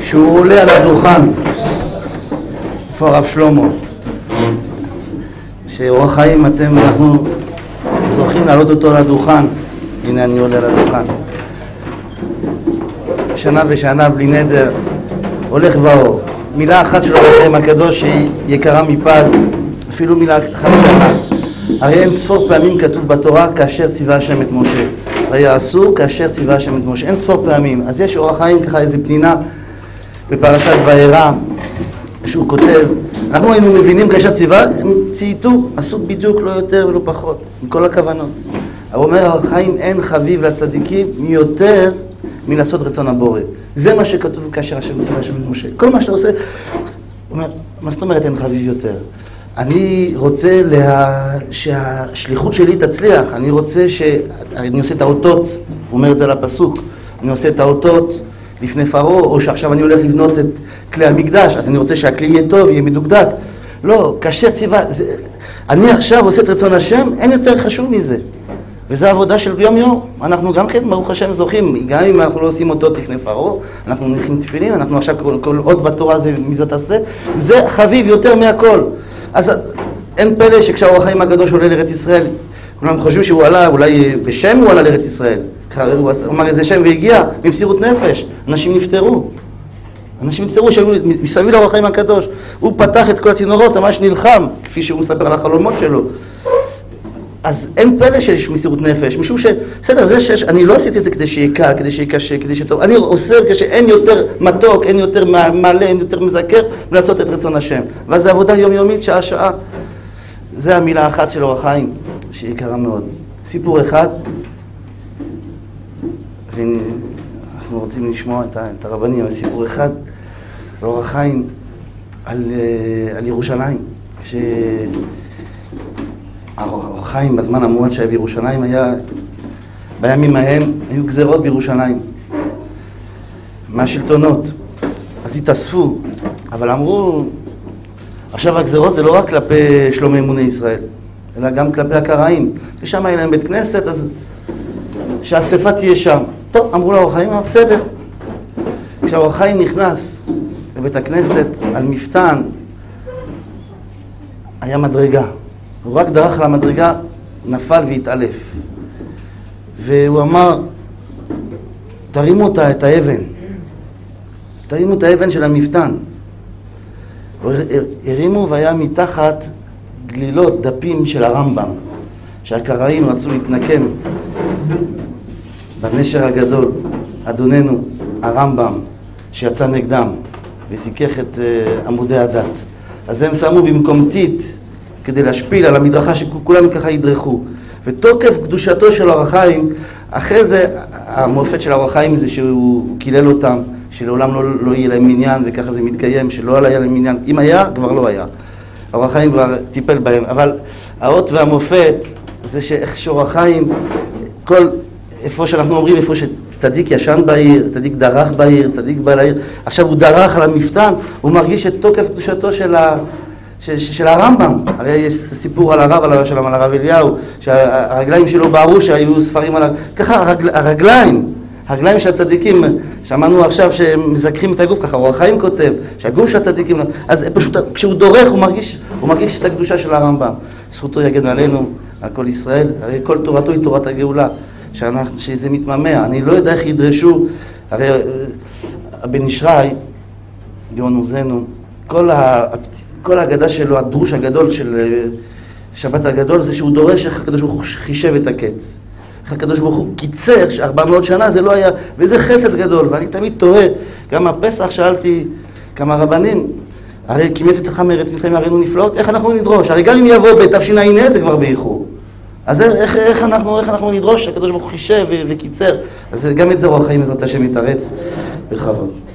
שהוא עולה על הדוכן, איפה הרב שלמה? שאורח חיים אנחנו זוכים לעלות אותו על הדוכן. הנה אני עולה על הדוכן. שנה בשנה בלי נדר, הולך ואור. מילה אחת של אורח חיים הקדוש שהיא יקרה מפז, אפילו מילה אחת קטנה. הרי אין ספור פעמים כתוב בתורה כאשר ציווה השם את משה. ויעשו כאשר ציווה השם את משה. אין ספור פעמים. אז יש אורח חיים ככה איזה פנינה בפרשת וירא, שהוא כותב, אנחנו היינו מבינים כאשר ציווה, הם צייתו, עשו בדיוק לא יותר ולא פחות, עם כל הכוונות. הוא אומר, אורח חיים אין חביב לצדיקים יותר מלעשות רצון הבורא. זה מה שכתוב כאשר השם ציווה השם את משה. כל מה שאתה עושה, הוא אומר, מה זאת אומרת אין חביב יותר? אני רוצה שהשליחות שלי תצליח, אני רוצה אני עושה את האותות, הוא אומר את זה על הפסוק, אני עושה את האותות לפני פרעה, או שעכשיו אני הולך לבנות את כלי המקדש, אז אני רוצה שהכלי יהיה טוב, יהיה מדוקדק. לא, כאשר ציווה, אני עכשיו עושה את רצון השם, אין יותר חשוב מזה. וזו עבודה של יום יום. אנחנו גם כן, ברוך השם, זוכים, גם אם אנחנו לא עושים אותות לפני פרעה, אנחנו מניחים תפילין, אנחנו עכשיו כל עוד בתורה זה מי זאת עשה, זה חביב יותר מהכל. אז אין פלא שכשהאור החיים הקדוש עולה לארץ ישראל, כולם חושבים שהוא עלה, אולי בשם הוא עלה לארץ ישראל. הוא אמר איזה שם והגיע במסירות נפש. אנשים נפטרו. אנשים נפטרו שהיו מסביב לאור החיים הקדוש. הוא פתח את כל הצינורות, ממש נלחם, כפי שהוא מספר על החלומות שלו. אז אין פלא שיש מסירות נפש, משום בסדר, זה אני לא עשיתי את זה כדי שיהיה קל, כדי שיהיה קשה, כדי שטוב. אני עושה כשאין יותר מתוק, אין יותר מלא, אין יותר מזכר, ולעשות את רצון השם. ואז זה עבודה יומיומית, שעה. זה המילה האחת של אור החיים, שהיא יקרה מאוד. סיפור אחד, ואנחנו רוצים לשמוע את הרבנים, סיפור אחד, אור החיים על ירושלים. אור החיים בזמן המועד שהיה בירושלים בימים ההם היו גזרות בירושלים מהשלטונות, אז התאספו, אבל אמרו עכשיו הגזרות זה לא רק כלפי שלום אמוני ישראל אלא גם כלפי הקראים, ושם היה להם בית כנסת, אז שהאספה תהיה שם. טוב, אמרו לאור החיים, בסדר. כשאור החיים נכנס לבית הכנסת על מפתן היה מדרגה, הוא רק דרך על המדרגה, נפל והתעלף. והוא אמר, תרימו אותה, את האבן. תרימו את האבן של המפתן. הרימו והיה מתחת גלילות, דפים של הרמב"ם, שהקראים רצו להתנקם בנשר הגדול, אדוננו, הרמב"ם, שיצא נגדם וסיכך את עמודי הדת. אז הם שמו במקום טיט, כדי להשפיל על המדרכה שכולם ככה ידרכו. ותוקף קדושתו של אור החיים, אחרי זה המופת של אור החיים זה שהוא קילל אותם, שלעולם לא יהיה להם מניין, וככה זה מתקיים, שלא היה להם מניין. אם היה, כבר לא היה. אור החיים כבר טיפל בהם. אבל האות והמופת זה שאיך שאור החיים, איפה שאנחנו אומרים, איפה שצדיק ישן בעיר, צדיק דרך בעיר, צדיק בא לעיר, עכשיו הוא דרך על המפתן, הוא מרגיש את תוקף קדושתו של הרמב"ם. הרי יש סיפור על הרב, על הרב אליהו, שהרגליים שלו בערו שהיו ספרים עליו. ככה הרגליים של הצדיקים, שמענו עכשיו שמזכחים את הגוף, ככה אור החיים כותב, שהגוף של הצדיקים, אז פשוט כשהוא דורך הוא מרגיש את הקדושה של הרמב"ם. זכותו יגן עלינו, על כל ישראל, הרי כל תורתו היא תורת הגאולה, שזה מתממע. אני לא יודע איך ידרשו, הרי הבן ישרי, גאון עוזנו, כל ההגדה שלו, הדרוש הגדול של שבת הגדול, זה שהוא דורש איך הקדוש ברוך הוא חישב את הקץ. איך הקדוש ברוך הוא קיצר, ש400 שנה זה לא היה, וזה חסד גדול. ואני תמיד תוהה, גם הפסח שאלתי כמה רבנים, הרי כי מצאת לך מארץ מצרים הראינו נפלאות, איך אנחנו נדרוש? הרי גם אם יבוא בתשע"ה זה כבר באיחור. אז איך אנחנו נדרוש? הקדוש ברוך הוא חישב וקיצר. אז גם את זה אור החיים בעזרת השם יתרץ בכבוד.